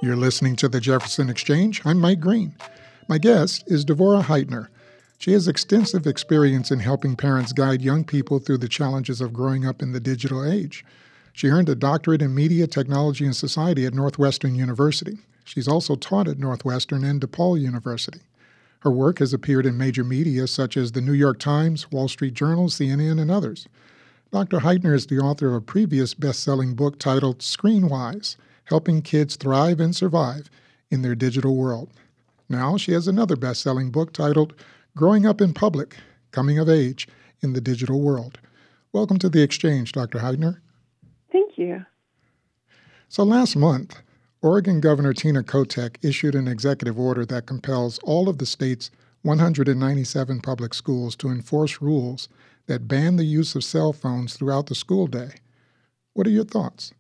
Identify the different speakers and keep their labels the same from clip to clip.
Speaker 1: You're listening to the Jefferson Exchange. I'm Mike Green. My guest is Devorah Heitner. She has extensive experience in helping parents guide young people through the challenges of growing up in the digital age. She earned a doctorate in Media, Technology, and Society at Northwestern University. She's also taught at Northwestern and DePaul University. Her work has appeared in major media such as the New York Times, Wall Street Journal, CNN, and others. Dr. Heitner is the author of a previous best-selling book titled Screenwise, Helping Kids Thrive and Survive in Their Digital World. Now she has another best-selling book titled Growing Up in Public, Coming of Age in the Digital World. Welcome to the Exchange, Dr. Heitner.
Speaker 2: Thank you.
Speaker 1: So last month, Oregon Governor Tina Kotek issued an executive order that compels all of the state's 197 public schools to enforce rules that ban the use of cell phones throughout the school day. What are your thoughts?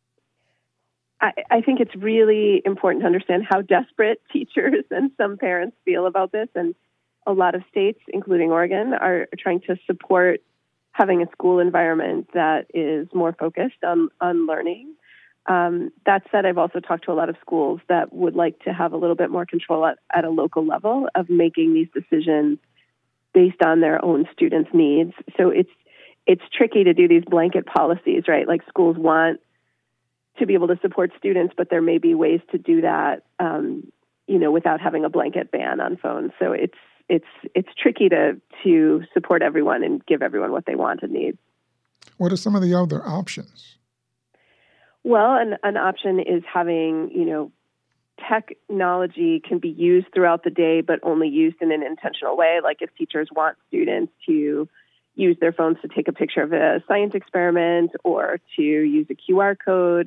Speaker 2: I think it's really important to understand how desperate teachers and some parents feel about this. And a lot of states, including Oregon, are trying to support having a school environment that is more focused on learning. That said, I've also talked to a lot of schools that would like to have a little bit more control at a local level of making these decisions based on their own students' needs. So it's tricky to do these blanket policies, right? Like schools want to be able to support students, but there may be ways to do that, without having a blanket ban on phones. So it's tricky to support everyone and give everyone what they want and need.
Speaker 1: What are some of the other options?
Speaker 2: Well, an option is having, technology can be used throughout the day, but only used in an intentional way. Like if teachers want students to use their phones to take a picture of a science experiment or to use a QR code,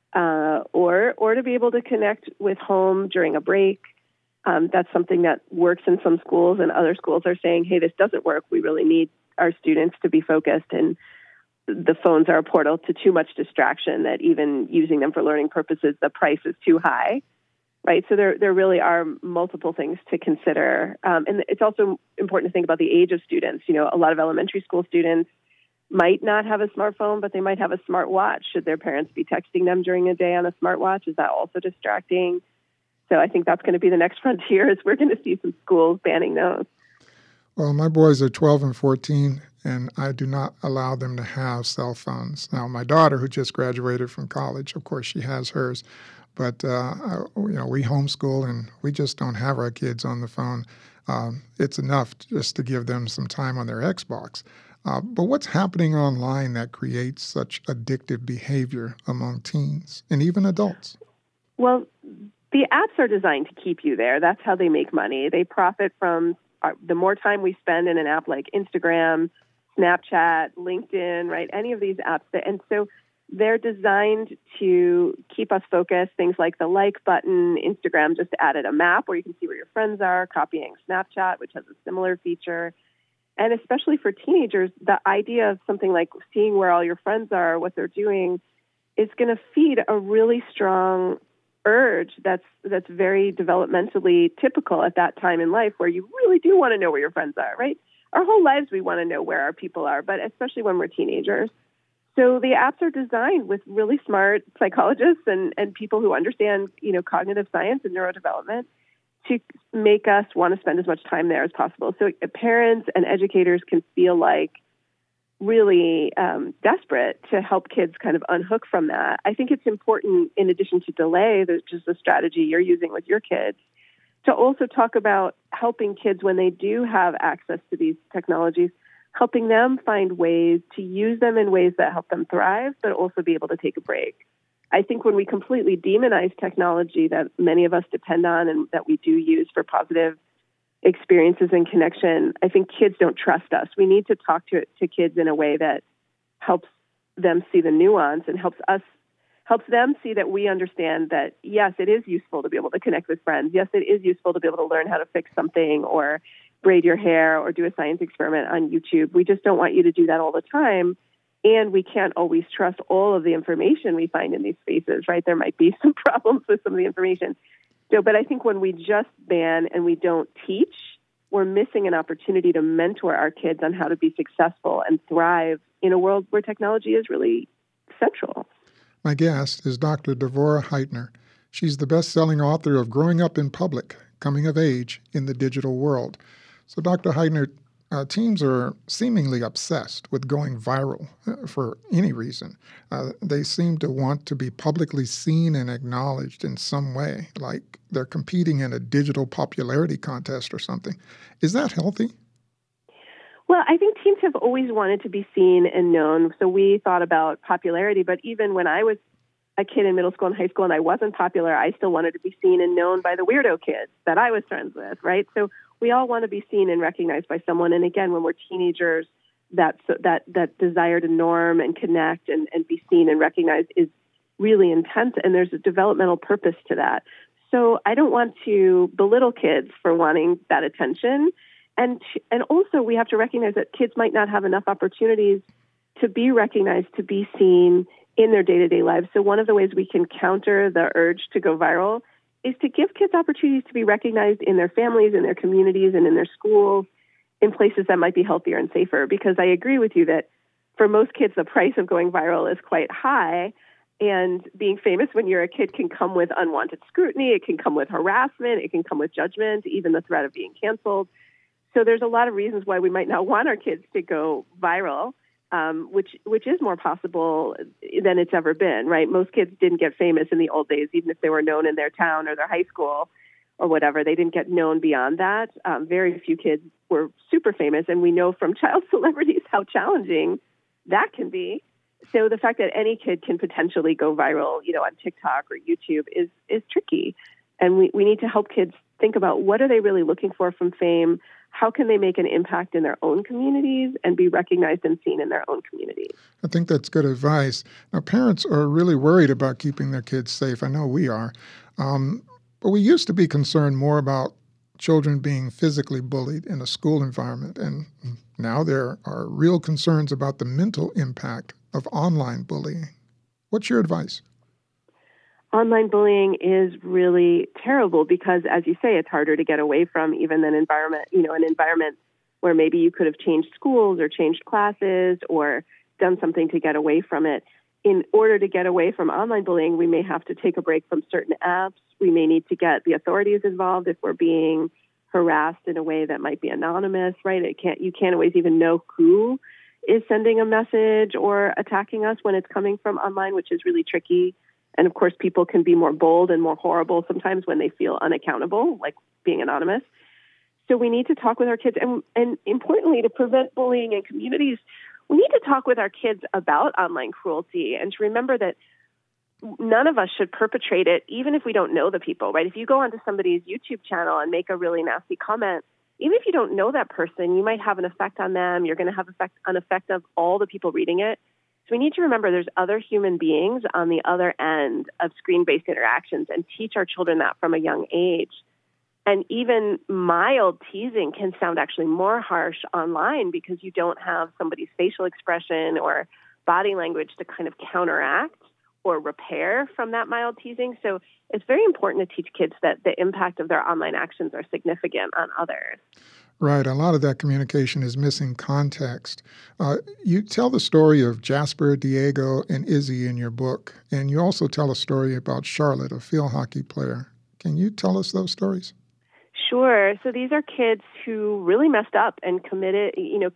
Speaker 2: or to be able to connect with home during a break. That's something that works in some schools, and other schools are saying, hey, this doesn't work. We really need our students to be focused, and the phones are a portal to too much distraction that even using them for learning purposes, the price is too high. Right. So there really are multiple things to consider. And it's also important to think about the age of students. A lot of elementary school students might not have a smartphone, but they might have a smartwatch. Should their parents be texting them during the day on a smartwatch? Is that also distracting? So I think that's going to be the next frontier, is we're going to see some schools banning those.
Speaker 1: Well, my boys are 12 and 14, and I do not allow them to have cell phones. Now, my daughter, who just graduated from college, of course, she has hers. But, we homeschool, and we just don't have our kids on the phone. It's enough just to give them some time on their Xbox. But what's happening online that creates such addictive behavior among teens and even adults?
Speaker 2: Well, the apps are designed to keep you there. That's how they make money. They profit from the more time we spend in an app like Instagram, Snapchat, LinkedIn, right? Any of these apps. And so they're designed to keep us focused. Things like the like button. Instagram just added a map where you can see where your friends are, copying Snapchat, which has a similar feature. And especially for teenagers, the idea of something like seeing where all your friends are, what they're doing, is going to feed a really strong urge that's very developmentally typical at that time in life, where you really do want to know where your friends are, right? Our whole lives we want to know where our people are, but especially when we're teenagers. So the apps are designed with really smart psychologists and people who understand, cognitive science and neurodevelopment to make us want to spend as much time there as possible. So parents and educators can feel like really desperate to help kids kind of unhook from that. I think it's important, in addition to delay, which is the strategy you're using with your kids, to also talk about helping kids when they do have access to these technologies, helping them find ways to use them in ways that help them thrive, but also be able to take a break. I think when we completely demonize technology that many of us depend on and that we do use for positive experiences and connection, I think kids don't trust us. We need to talk to kids in a way that helps them see the nuance and helps them see that we understand that, yes, it is useful to be able to connect with friends. Yes, it is useful to be able to learn how to fix something or braid your hair or do a science experiment on YouTube. We just don't want you to do that all the time. And we can't always trust all of the information we find in these spaces, right? There might be some problems with some of the information. So, but I think when we just ban and we don't teach, we're missing an opportunity to mentor our kids on how to be successful and thrive in a world where technology is really central.
Speaker 1: My guest is Dr. Devorah Heitner. She's the best-selling author of Growing Up in Public, Coming of Age in the Digital World. So, Dr. Heidner, teens are seemingly obsessed with going viral for any reason. They seem to want to be publicly seen and acknowledged in some way, like they're competing in a digital popularity contest or something. Is that healthy?
Speaker 2: Well, I think teens have always wanted to be seen and known. So we thought about popularity, but even when I was a kid in middle school and high school and I wasn't popular, I still wanted to be seen and known by the weirdo kids that I was friends with, right? So we all want to be seen and recognized by someone. And again, when we're teenagers, that desire to norm and connect and be seen and recognized is really intense, and there's a developmental purpose to that. So I don't want to belittle kids for wanting that attention. And also we have to recognize that kids might not have enough opportunities to be recognized, to be seen in their day-to-day lives. So one of the ways we can counter the urge to go viral is to give kids opportunities to be recognized in their families, in their communities, and in their schools, in places that might be healthier and safer. Because I agree with you that for most kids, the price of going viral is quite high. And being famous when you're a kid can come with unwanted scrutiny. It can come with harassment. It can come with judgment, even the threat of being canceled. So there's a lot of reasons why we might not want our kids to go viral. Which is more possible than it's ever been, right? Most kids didn't get famous in the old days, even if they were known in their town or their high school or whatever. They didn't get known beyond that. Very few kids were super famous, and we know from child celebrities how challenging that can be. So the fact that any kid can potentially go viral, on TikTok or YouTube is tricky. And we need to help kids think about what are they really looking for from fame? How can they make an impact in their own communities and be recognized and seen in their own communities?
Speaker 1: I think that's good advice. Now, parents are really worried about keeping their kids safe. I know we are. But we used to be concerned more about children being physically bullied in a school environment. And now there are real concerns about the mental impact of online bullying. What's your advice?
Speaker 2: Online bullying is really terrible because, as you say, it's harder to get away from even an environment where maybe you could have changed schools or changed classes or done something to get away from it. In order to get away from online bullying, we may have to take a break from certain apps. We may need to get the authorities involved if we're being harassed in a way that might be anonymous, right? You can't always even know who is sending a message or attacking us when it's coming from online, which is really tricky. And of course, people can be more bold and more horrible sometimes when they feel unaccountable, like being anonymous. So we need to talk with our kids. And importantly, to prevent bullying in communities, we need to talk with our kids about online cruelty and to remember that none of us should perpetrate it, even if we don't know the people, right? If you go onto somebody's YouTube channel and make a really nasty comment, even if you don't know that person, you might have an effect on them. You're going to have an effect of all the people reading it. So we need to remember there's other human beings on the other end of screen-based interactions and teach our children that from a young age. And even mild teasing can sound actually more harsh online because you don't have somebody's facial expression or body language to kind of counteract or repair from that mild teasing. So it's very important to teach kids that the impact of their online actions are significant on others.
Speaker 1: Right. A lot of that communication is missing context. You tell the story of Jasper, Diego, and Izzy in your book, and you also tell a story about Charlotte, a field hockey player. Can you tell us those stories?
Speaker 2: Sure. So these are kids who really messed up and committed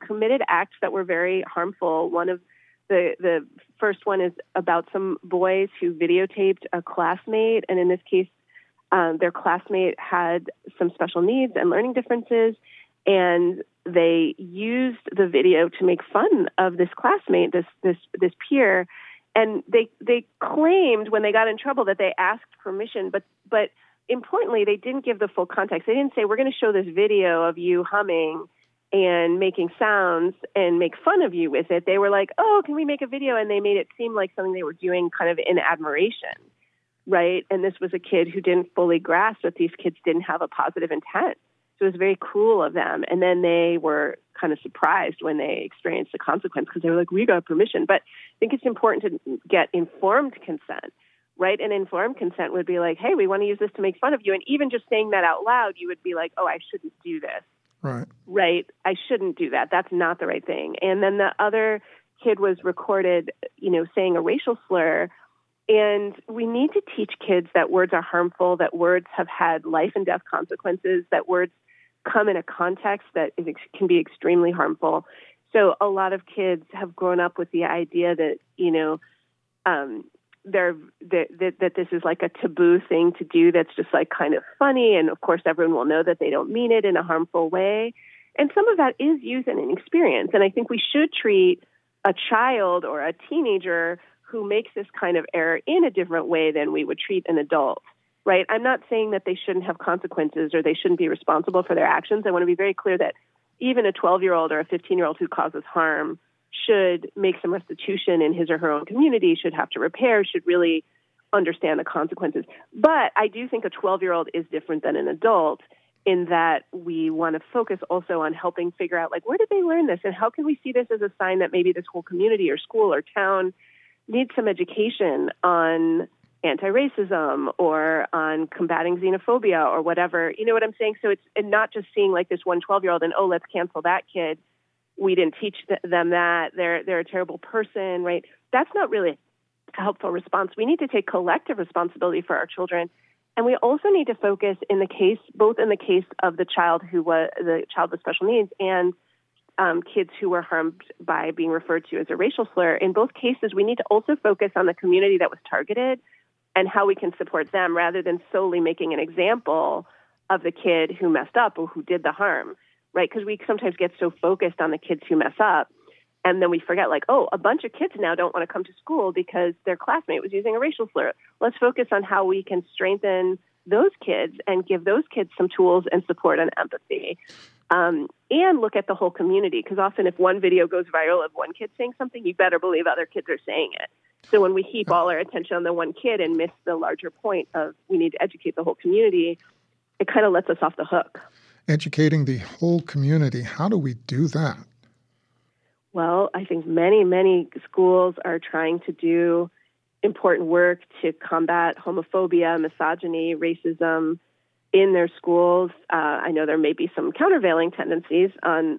Speaker 2: acts that were very harmful. One of the first one is about some boys who videotaped a classmate, and in this case, their classmate had some special needs and learning differences. And they used the video to make fun of this classmate, this peer, and they claimed when they got in trouble that they asked permission, but importantly, they didn't give the full context. They didn't say, we're going to show this video of you humming and making sounds and make fun of you with it. They were like, oh, can we make a video? And they made it seem like something they were doing kind of in admiration, right? And this was a kid who didn't fully grasp that these kids didn't have a positive intent. So it was very cruel of them. And then they were kind of surprised when they experienced the consequence because they were like, we got permission. But I think it's important to get informed consent, right? And informed consent would be like, hey, we want to use this to make fun of you. And even just saying that out loud, you would be like, oh, I shouldn't do this.
Speaker 1: Right.
Speaker 2: Right. I shouldn't do that. That's not the right thing. And then the other kid was recorded, saying a racial slur. And we need to teach kids that words are harmful, that words have had life and death consequences, that words come in a context that can be extremely harmful. So a lot of kids have grown up with the idea that, that this is like a taboo thing to do that's just like kind of funny. And of course, everyone will know that they don't mean it in a harmful way. And some of that is use and experience. And I think we should treat a child or a teenager who makes this kind of error in a different way than we would treat an adult, right? I'm not saying that they shouldn't have consequences or they shouldn't be responsible for their actions. I want to be very clear that even a 12-year-old or a 15-year-old who causes harm should make some restitution in his or her own community, should have to repair, should really understand the consequences. But I do think a 12-year-old is different than an adult in that we want to focus also on helping figure out, like, where did they learn this? And how can we see this as a sign that maybe this whole community or school or town needs some education on anti-racism or on combating xenophobia or whatever. You know what I'm saying? So it's not just seeing like this one 12-year-old and, oh, let's cancel that kid. We didn't teach them that. They're a terrible person, right? That's not really a helpful response. We need to take collective responsibility for our children. And we also need to focus both in the case of the child with special needs and kids who were harmed by being referred to as a racial slur. In both cases, we need to also focus on the community that was targeted and how we can support them rather than solely making an example of the kid who messed up or who did the harm, right? Because we sometimes get so focused on the kids who mess up, and then we forget, like, oh, a bunch of kids now don't want to come to school because their classmate was using a racial slur. Let's focus on how we can strengthen those kids and give those kids some tools and support and empathy. And look at the whole community, because often if one video goes viral of one kid saying something, you better believe other kids are saying it. So when we heap all our attention on the one kid and miss the larger point of we need to educate the whole community, it kind of lets us off the hook.
Speaker 1: Educating the whole community, how do we do that?
Speaker 2: Well, I think many, many schools are trying to do important work to combat homophobia, misogyny, racism in their schools. I know there may be some countervailing tendencies on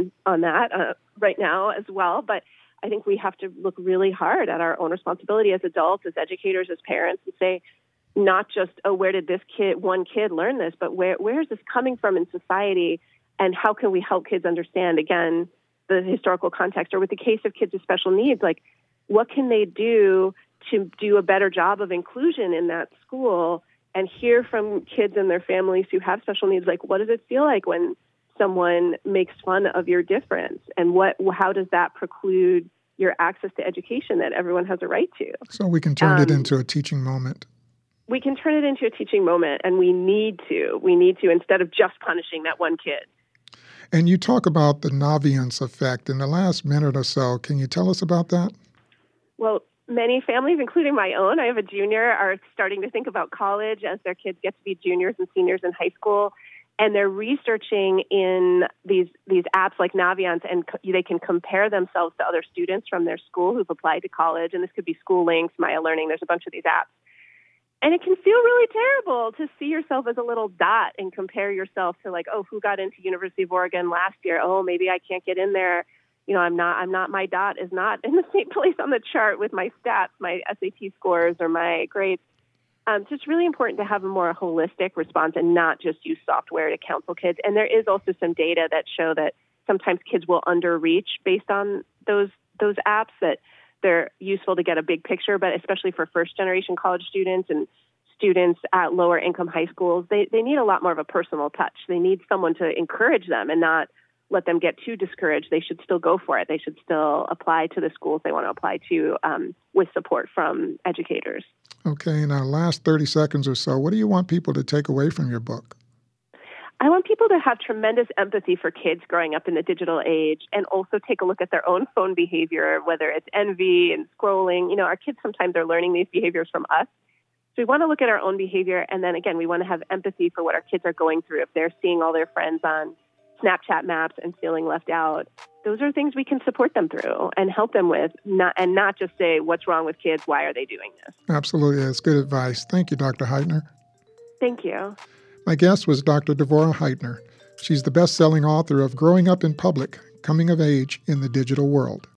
Speaker 2: that right now as well, but I think we have to look really hard at our own responsibility as adults, as educators, as parents, and say, not just, oh, where did one kid learn this, but where is this coming from in society, and how can we help kids understand, again, the historical context, or with the case of kids with special needs, like, what can they do to do a better job of inclusion in that school, and hear from kids and their families who have special needs, like, what does it feel like when someone makes fun of your difference, and how does that preclude your access to education that everyone has a right to?
Speaker 1: So we can turn it into a teaching moment.
Speaker 2: We can turn it into a teaching moment, and we need to, instead of just punishing that one kid.
Speaker 1: And you talk about the Naviance effect. In the last minute or so, can you tell us about that?
Speaker 2: Well, many families, including my own, I have a junior, are starting to think about college as their kids get to be juniors and seniors in high school. And they're researching in these apps like Naviance, and they can compare themselves to other students from their school who've applied to college. And this could be School Links, Maya Learning. There's a bunch of these apps. And it can feel really terrible to see yourself as a little dot and compare yourself to, like, oh, who got into University of Oregon last year? Oh, maybe I can't get in there. You know, I'm not, my dot is not in the same place on the chart with my stats, my SAT scores, or my grades. So it's really important to have a more holistic response and not just use software to counsel kids. And there is also some data that show that sometimes kids will underreach based on those apps, that they're useful to get a big picture, but especially for first-generation college students and students at lower-income high schools, they need a lot more of a personal touch. They need someone to encourage them and not let them get too discouraged. They should still go for it. They should still apply to the schools they want to apply to with support from educators.
Speaker 1: Okay, in our last 30 seconds or so, what do you want people to take away from your book?
Speaker 2: I want people to have tremendous empathy for kids growing up in the digital age, and also take a look at their own phone behavior, whether it's envy and scrolling. You know, our kids sometimes are learning these behaviors from us. So we want to look at our own behavior, and then again, we want to have empathy for what our kids are going through. If they're seeing all their friends on Snapchat maps and feeling left out, those are things we can support them through and help them with, not just say, what's wrong with kids? Why are they doing this?
Speaker 1: Absolutely. That's good advice. Thank you, Dr. Heitner.
Speaker 2: Thank you.
Speaker 1: My guest was Dr. Devorah Heitner. She's the best-selling author of Growing Up in Public, Coming of Age in the Digital World.